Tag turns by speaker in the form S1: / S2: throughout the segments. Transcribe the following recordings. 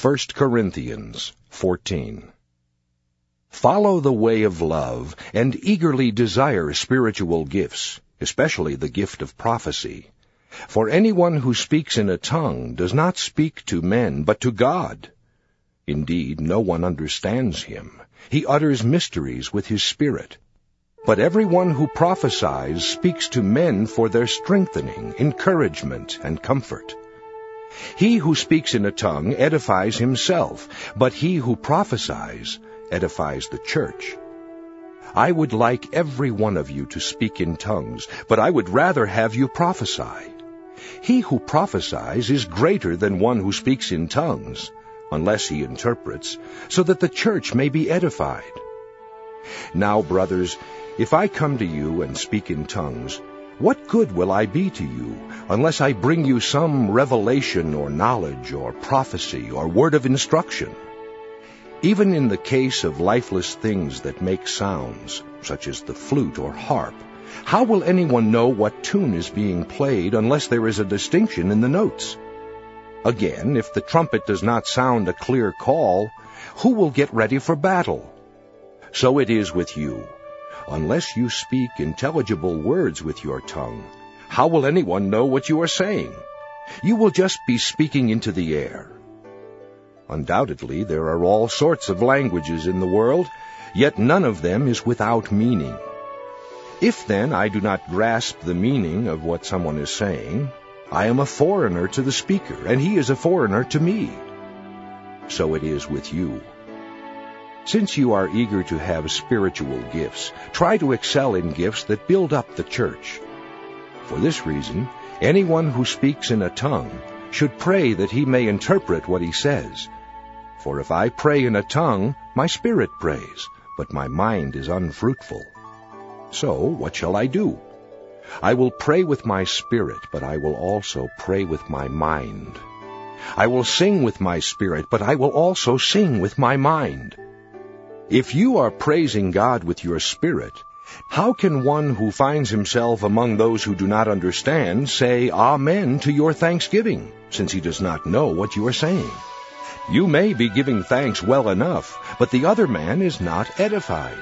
S1: 1 Corinthians 14. Follow the way of love, and eagerly desire spiritual gifts, especially the gift of prophecy. For anyone who speaks in a tongue does not speak to men, but to God. Indeed, no one understands him. He utters mysteries with his spirit. But everyone who prophesies speaks to men for their strengthening, encouragement, and comfort. He who speaks in a tongue edifies himself, but he who prophesies edifies the church. I would like every one of you to speak in tongues, but I would rather have you prophesy. He who prophesies is greater than one who speaks in tongues, unless he interprets, so that the church may be edified. Now, brothers, if I come to you and speak in tongues, what good will I be to you, unless I bring you some revelation or knowledge or prophecy or word of instruction? Even in the case of lifeless things that make sounds, such as the flute or harp, how will anyone know what tune is being played unless there is a distinction in the notes? Again, if the trumpet does not sound a clear call, who will get ready for battle? So it is with you. Unless you speak intelligible words with your tongue, how will anyone know what you are saying? You will just be speaking into the air. Undoubtedly, there are all sorts of languages in the world, yet none of them is without meaning. If then I do not grasp the meaning of what someone is saying, I am a foreigner to the speaker, and he is a foreigner to me. So it is with you. Since you are eager to have spiritual gifts, try to excel in gifts that build up the church. For this reason, anyone who speaks in a tongue should pray that he may interpret what he says. For if I pray in a tongue, my spirit prays, but my mind is unfruitful. So what shall I do? I will pray with my spirit, but I will also pray with my mind. I will sing with my spirit, but I will also sing with my mind. If you are praising God with your spirit, how can one who finds himself among those who do not understand say Amen to your thanksgiving, since he does not know what you are saying? You may be giving thanks well enough, but the other man is not edified.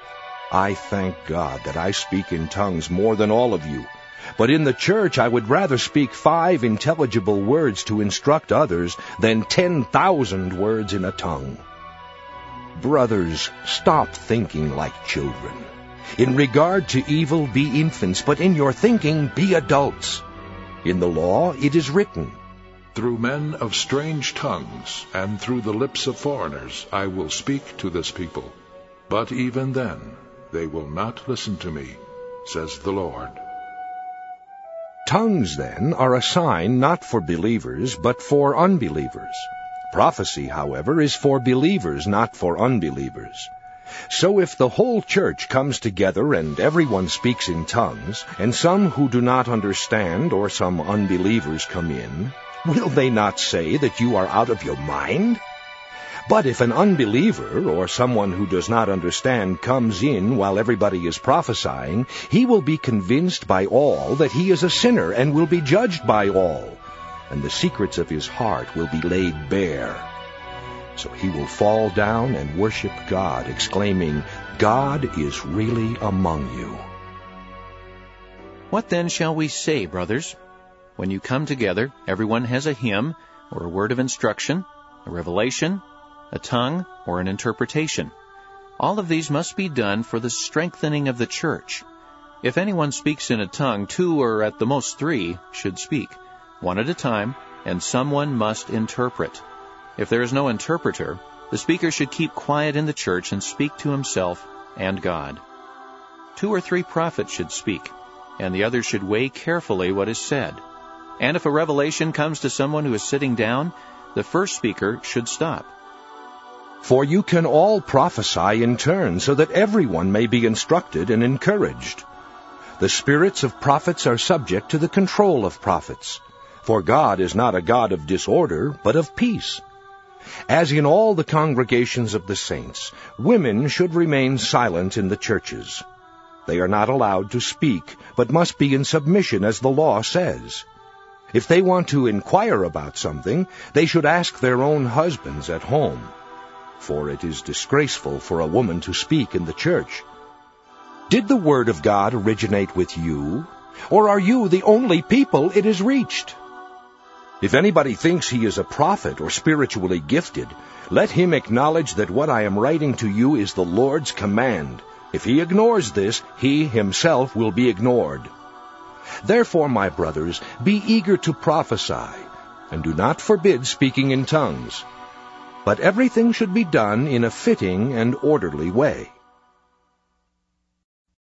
S1: I thank God that I speak in tongues more than all of you, but in the church I would rather speak 5 intelligible words to instruct others than 10,000 words in a tongue. Brothers, stop thinking like children. In regard to evil, be infants, but in your thinking, be adults. In the law, it is written,
S2: "Through men of strange tongues, and through the lips of foreigners, I will speak to this people. But even then, they will not listen to me, says the Lord."
S1: Tongues, then, are a sign not for believers, but for unbelievers. Prophecy, however, is for believers, not for unbelievers. So if the whole church comes together and everyone speaks in tongues, and some who do not understand or some unbelievers come in, will they not say that you are out of your mind? But if an unbeliever or someone who does not understand comes in while everybody is prophesying, he will be convinced by all that he is a sinner and will be judged by all, and the secrets of his heart will be laid bare. So he will fall down and worship God, exclaiming, "God is really among you."
S3: What then shall we say, brothers? When you come together, everyone has a hymn, or a word of instruction, a revelation, a tongue, or an interpretation. All of these must be done for the strengthening of the church. If anyone speaks in a tongue, 2 or at the most 3 should speak, 1 at a time, and someone must interpret. If there is no interpreter, the speaker should keep quiet in the church and speak to himself and God. 2 or 3 prophets should speak, and the others should weigh carefully what is said. And if a revelation comes to someone who is sitting down, the first speaker should stop.
S1: For you can all prophesy in turn, so that everyone may be instructed and encouraged. The spirits of prophets are subject to the control of prophets. For God is not a God of disorder, but of peace. As in all the congregations of the saints, women should remain silent in the churches. They are not allowed to speak, but must be in submission as the law says. If they want to inquire about something, they should ask their own husbands at home, for it is disgraceful for a woman to speak in the church. Did the word of God originate with you, or are you the only people it has reached? If anybody thinks he is a prophet or spiritually gifted, let him acknowledge that what I am writing to you is the Lord's command. If he ignores this, he himself will be ignored. Therefore, my brothers, be eager to prophesy, and do not forbid speaking in tongues. But everything should be done in a fitting and orderly way.